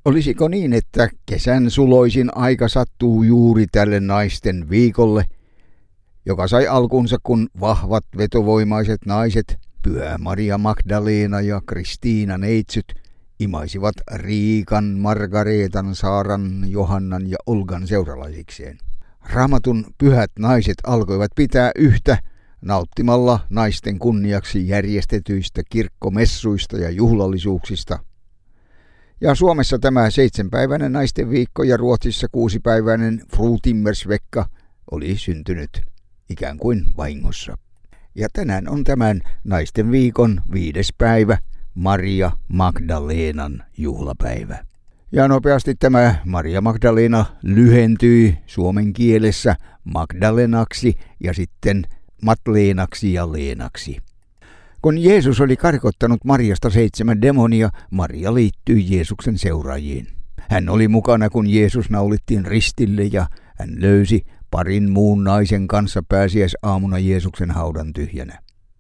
Olisiko niin, että kesän suloisin aika sattuu juuri tälle naisten viikolle, joka sai alkunsa, kun vahvat vetovoimaiset naiset, Pyhä Maria Magdalena ja Kristiina neitsyt, imaisivat Riikan, Margareetan, Saaran, Johannan ja Olgan seuralaisikseen. Raamatun pyhät naiset alkoivat pitää yhtä nauttimalla naisten kunniaksi järjestetyistä kirkkomessuista ja juhlallisuuksista. Ja Suomessa tämä 7-päiväinen naisten viikko ja Ruotsissa 6-päiväinen Frutimmersvecka oli syntynyt ikään kuin vahingossa. Ja tänään on tämän naisten viikon 5. päivä, Maria Magdalenan juhlapäivä. Ja nopeasti tämä Maria Magdalena lyhentyi suomen kielessä Magdalenaksi ja sitten Matleenaksi ja Leenaksi. Kun Jeesus oli karkottanut Mariasta 7 demonia, Maria liittyi Jeesuksen seuraajiin. Hän oli mukana, kun Jeesus naulittiin ristille ja hän löysi parin muun naisen kanssa pääsiäisaamuna Jeesuksen haudan tyhjänä.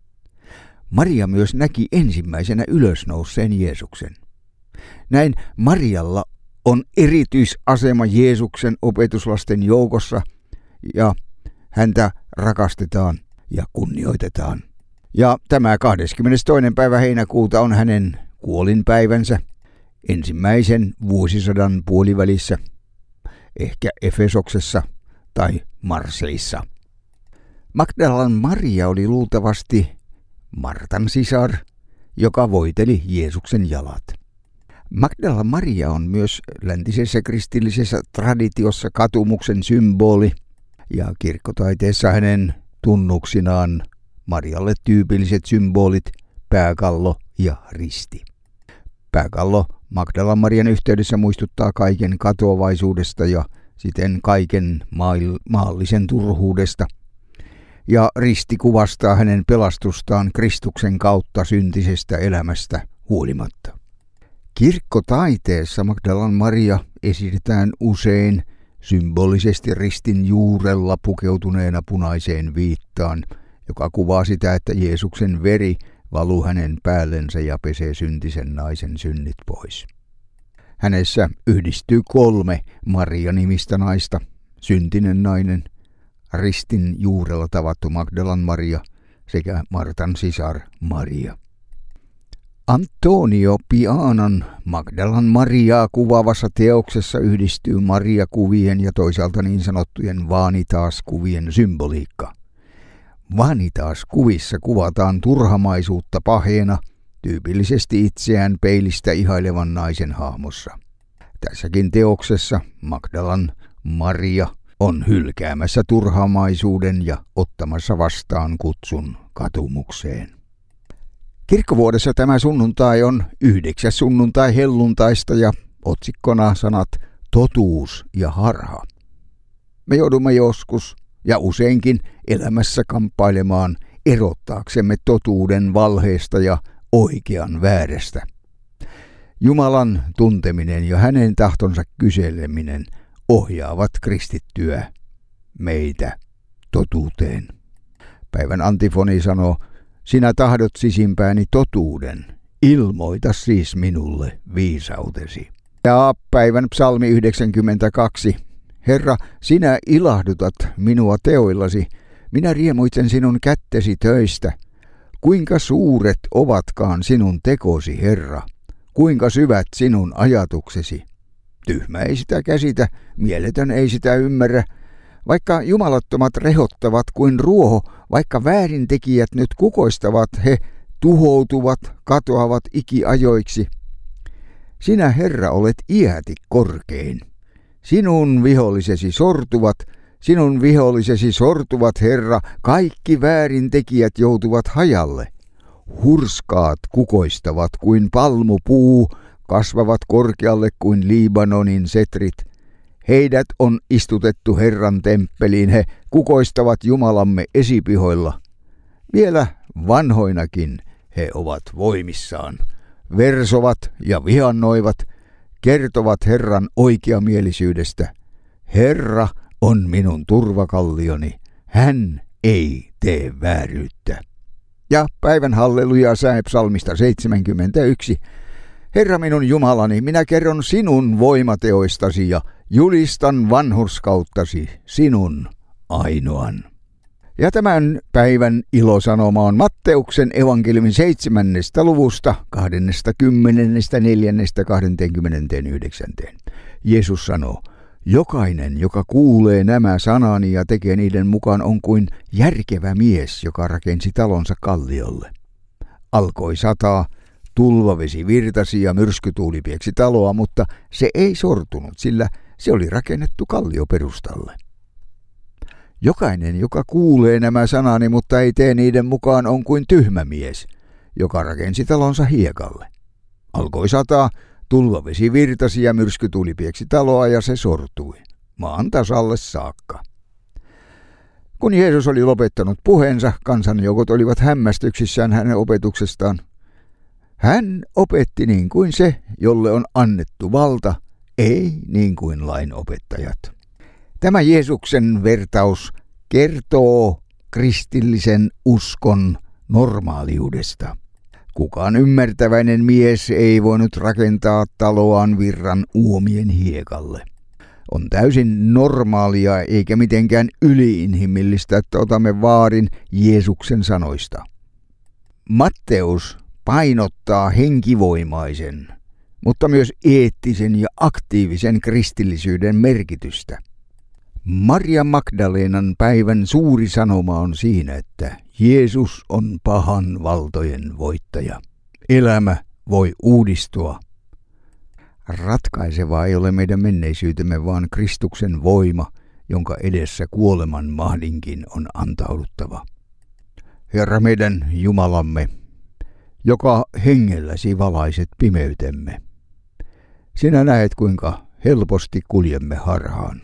Maria myös näki ensimmäisenä ylösnouseen Jeesuksen. Näin Marialla on erityisasema Jeesuksen opetuslasten joukossa ja häntä rakastetaan ja kunnioitetaan. Ja tämä 22. päivä heinäkuuta on hänen kuolinpäivänsä ensimmäisen vuosisadan puolivälissä, ehkä Efesoksessa tai Marseissa. Magdalan Maria oli luultavasti Martan sisar, joka voiteli Jeesuksen jalat. Magdala Maria on myös läntisessä kristillisessä traditiossa katumuksen symboli ja kirkkotaiteessa hänen tunnuksinaan Marialle tyypilliset symbolit pääkallo ja risti. Pääkallo Magdalan Marian yhteydessä muistuttaa kaiken katoavaisuudesta ja siten kaiken maallisen turhuudesta. Ja risti kuvastaa hänen pelastustaan Kristuksen kautta syntisestä elämästä huolimatta. Kirkkotaiteessa Magdalan Maria esitetään usein symbolisesti ristin juurella pukeutuneena punaiseen viittaan, joka kuvaa sitä, että Jeesuksen veri valuu hänen päällensä ja pesee syntisen naisen synnit pois. Hänessä yhdistyy 3 Maria-nimistä naista, syntinen nainen, ristin juurella tavattu Magdalan Maria sekä Martan sisar Maria. Antonio Pianan Magdalan Mariaa kuvaavassa teoksessa yhdistyy Maria-kuvien ja toisaalta niin sanottujen Vanitas-kuvien symboliikka. Vanitas-kuvissa kuvataan turhamaisuutta paheena, tyypillisesti itseään peilistä ihailevan naisen hahmossa. Tässäkin teoksessa Magdalan Maria on hylkäämässä turhamaisuuden ja ottamassa vastaan kutsun katumukseen. Kirkkovuodessa tämä sunnuntai on 9. sunnuntai helluntaista ja otsikkona sanat totuus ja harha. Me joudumme joskus ja useinkin elämässä kamppailemaan erottaaksemme totuuden valheesta ja oikean väärästä. Jumalan tunteminen ja hänen tahtonsa kyseleminen ohjaavat kristittyä meitä totuuteen. Päivän antifoni sanoo, sinä tahdot sisimpääni totuuden, ilmoita siis minulle viisautesi. Ja päivän psalmi 92. Herra, sinä ilahdutat minua teoillasi, minä riemuitsen sinun kättesi töistä. Kuinka suuret ovatkaan sinun tekosi, Herra, kuinka syvät sinun ajatuksesi. Tyhmä ei sitä käsitä, mieletön ei sitä ymmärrä. Vaikka jumalattomat rehottavat kuin ruoho, vaikka väärintekijät nyt kukoistavat, he tuhoutuvat, katoavat ikiajoiksi. Sinä, Herra, olet iäti korkein. Sinun vihollisesi sortuvat, Herra, kaikki väärintekijät joutuvat hajalle. Hurskaat kukoistavat kuin palmupuu, kasvavat korkealle kuin Liibanonin setrit. Heidät on istutettu Herran temppeliin, he kukoistavat Jumalamme esipihoilla. Vielä vanhoinakin he ovat voimissaan, versovat ja vihannoivat, kertovat Herran oikeamielisyydestä. Herra on minun turvakallioni, hän ei tee vääryyttä. Ja päivän halleluja säe psalmista 71. Herra minun Jumalani, minä kerron sinun voimateoistasi ja julistan vanhurskauttasi, sinun ainoan. Ja tämän päivän ilosanoma on Matteuksen evankeliumin 7. luvusta 24-29. Jeesus sanoo, jokainen, joka kuulee nämä sanani ja tekee niiden mukaan, on kuin järkevä mies, joka rakensi talonsa kalliolle. Alkoi sataa, tulvavesi virtasi ja myrskytuuli pieksi taloa, mutta se ei sortunut, sillä se oli rakennettu kallioperustalle. Jokainen, joka kuulee nämä sanani, mutta ei tee niiden mukaan, on kuin tyhmä mies, joka rakensi talonsa hiekalle. Alkoi sataa, tulvavesi virtasi ja myrskytuuli pieksi taloa ja se sortui maan tasalle saakka. Kun Jeesus oli lopettanut puheensa, kansanjoukot olivat hämmästyksissään hänen opetuksestaan. Hän opetti niin kuin se, jolle on annettu valta, ei niin kuin lainopettajat. Tämä Jeesuksen vertaus kertoo kristillisen uskon normaaliudesta. Kukaan ymmärtäväinen mies ei voinut rakentaa taloaan virran uomien hiekalle. On täysin normaalia eikä mitenkään yliinhimillistä, että otamme vaarin Jeesuksen sanoista. Matteus painottaa henkivoimaisen, mutta myös eettisen ja aktiivisen kristillisyyden merkitystä. Maria Magdalenan päivän suuri sanoma on siinä, että Jeesus on pahan valtojen voittaja. Elämä voi uudistua. Ratkaisevaa ei ole meidän menneisyytemme, vaan Kristuksen voima, jonka edessä kuoleman mahdinkin on antauduttava. Herra meidän Jumalamme, joka hengelläsi valaiset pimeytemme. Sinä näet, kuinka helposti kuljemme harhaan.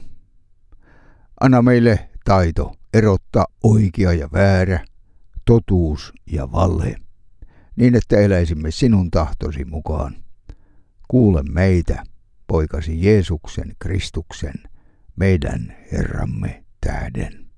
Anna meille taito erottaa oikea ja väärä, totuus ja valhe, niin että eläisimme sinun tahtosi mukaan. Kuule meitä, poikasi Jeesuksen Kristuksen, meidän Herramme tähden.